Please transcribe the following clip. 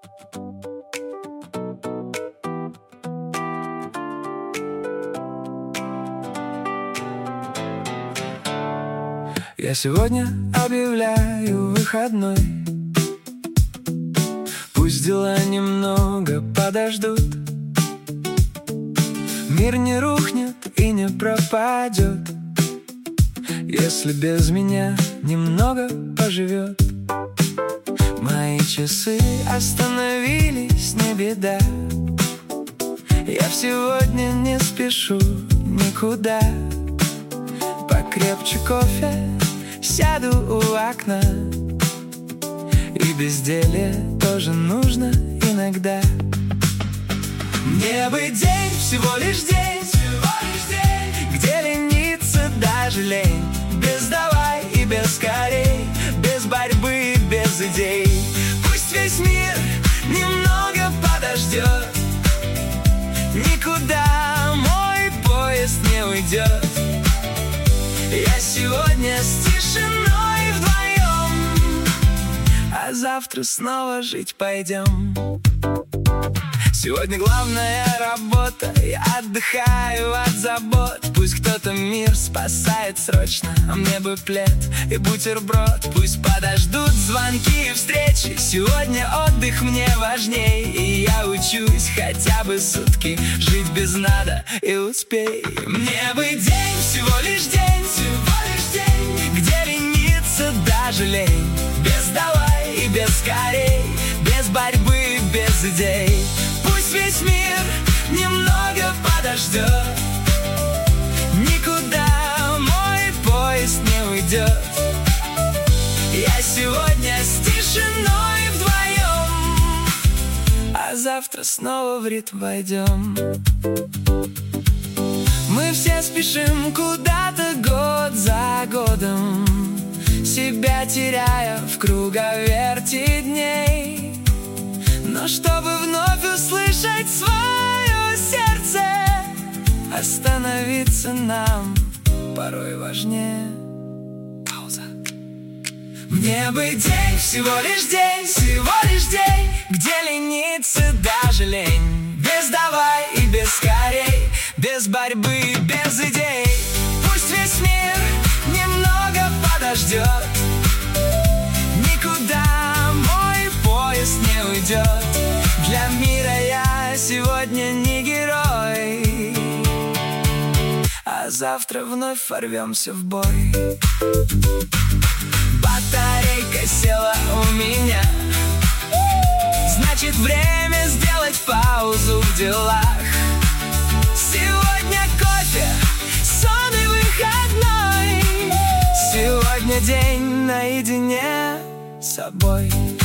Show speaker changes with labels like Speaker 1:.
Speaker 1: Я сегодня объявляю выходной. Пусть дела немного подождут. Мир не рухнет и не пропадет, если без меня немного поживет. Мои часы остановились, не беда. Я сегодня не спешу никуда. Покрепче кофе, сяду у окна. И безделье тоже нужно иногда. Мне бы день, всего лишь день, где лениться даже лень. Без давай и без скорей, без борьбы и без идей. Пусть весь мир немного подождет, никуда мой поезд не уйдет. Я сегодня с тишиной вдвоем, а завтра снова жить пойдем. Сегодня главная работа, я отдыхаю от забот. Пусть кто-то мир спасает срочно, а мне бы плед и бутерброд. Пусть подождут звонки и встречи, сегодня отдых мне важней. И я учусь хотя бы сутки жить без надо и успей. Мне бы день, всего лишь день, где лениться даже лень. Без давай и без скорей, без борьбы и без идей. Пусть весь мир немного подождет, никуда мой поезд не уйдет. Я сегодня с тишиной вдвоем, а завтра снова в ритм войдем. Мы все спешим куда-то год за годом, себя теряя в круговерти дней. Но чтобы вновь услышать свое сердце, остановиться нам порой важнее. Пауза. Мне бы день, всего лишь день, где лениться даже лень. Без давай и без скорей, без борьбы и без идей. Пусть весь мир немного подождет, никуда мой поезд не уйдет. Для мира я сегодня не герой, а завтра вновь ворвемся в бой. Батарейка села у меня, значит время сделать паузу в делах. Сегодня кофе, сон и выходной. Сегодня день наедине с собой.